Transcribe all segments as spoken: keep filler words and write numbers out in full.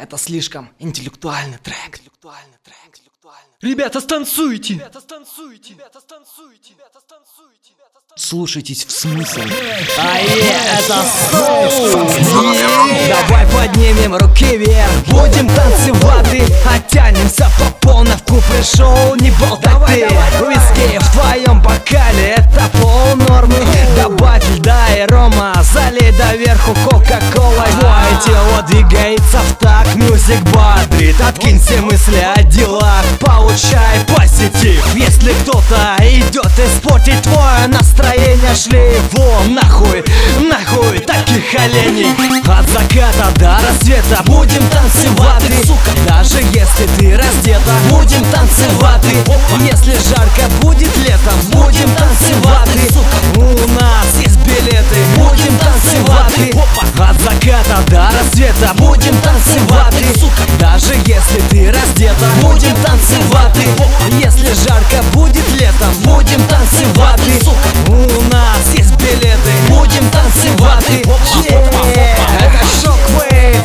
Это слишком интеллектуальный трек. Интеллектуальный трек. Ребята, станцуйте! Ребята, станцуйте! Ребята, станцуйте! Ребята, станцуйте! Слушайтесь в смысл. Ае, это соул! Давай поднимем руки вверх, будем танцевать, оттянемся по полной. В клуб пришел, не болтай ты. Виски в твоем бокале, это пол нормы. Добавь льда и рома, залей доверху кока-колой. Твое тело двигается в такт, мюзик бодрит. Откинь все мысли о делах, получай позитив. Если кто-то идет испортить твое настроение, шли вон нахуй, нахуй таких оленей. От заката до рассвета будем танцевать, сука. Даже если ты раздета, будем танцевать. Если жарко будет летом, будем танцевать, сука. У нас есть билеты, будем танцевать. От заката до рассвета будем танцевать, сука. Даже если ты раздета, будем танцевать. Если жарко будет летом, будем танцевать, сука. У нас есть билеты, будем танцевать. Это Shockwave.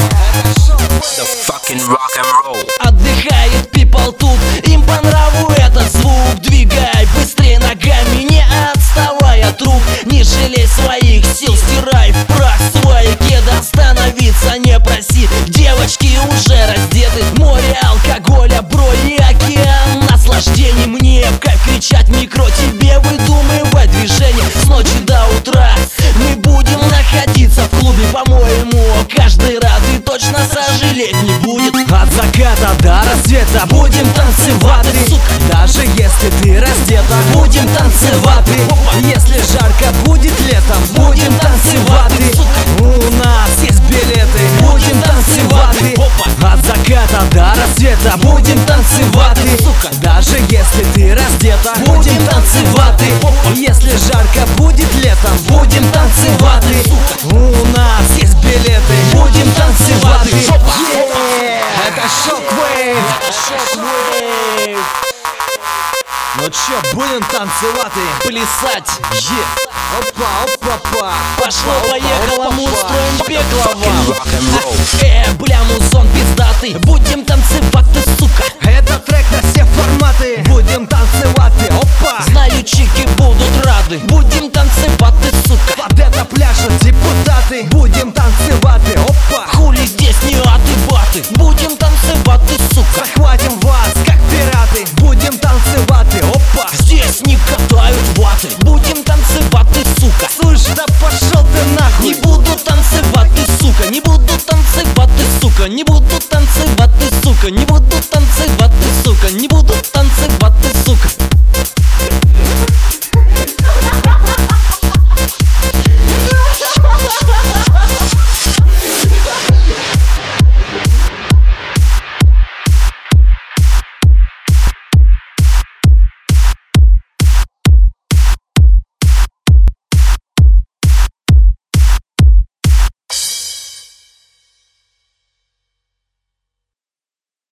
Отдыхает people тут, им по нраву этот звук. Двигай быстрее ногами, не отставай от рук. Не жалей своих сил, стирай в прах свои кеды. Остановиться не проси, девочки уже раздеты. Море алкоголя, бро и океан наслаждений. Мне в кайф кричать микро, тебе выдумывать движение. С ночи до утра мы будем находиться в клубе. По-моему, каждый рад и точно сожалеть не будет. От заката до рассвета будем танцевать, сука. Даже если ты раздета, будем танцевать. Если жарко будет летом, будем танцевать, сука. У нас есть билеты, будем танцевать. От заката до рассвета будем танцевать, сука. Даже если ты раздета, будем танцевать. Если жарко будет летом, будем танцевать, сука. У нас есть билеты, будем танцевать. Это Shockwave. Shockwave. Ну чё, будем танцевать, плясать, е. Опа, опа-па. Пошло-поехало, мы устроим пекло вам. Э, бля, музон пиздатый, будем танцевать, сука. Это трек на все форматы, будем танцевать, опа. Знаю, чики будут рады, будем танцевать, сука. Под это пляшут депутаты, будем танцевать, опа. Хули здесь не аты-баты, будем танцевать, сука. Захватим вас, как пираты, будем танцевать, опа. Здесь не катают ваты, будем танцевать, сука. Слышь, да пошел ты нахуй. Не буду танцевать, сука. Не буду танцевать, сука. Не буду танцевать, сука. Не буду танцевать, сука. Не буду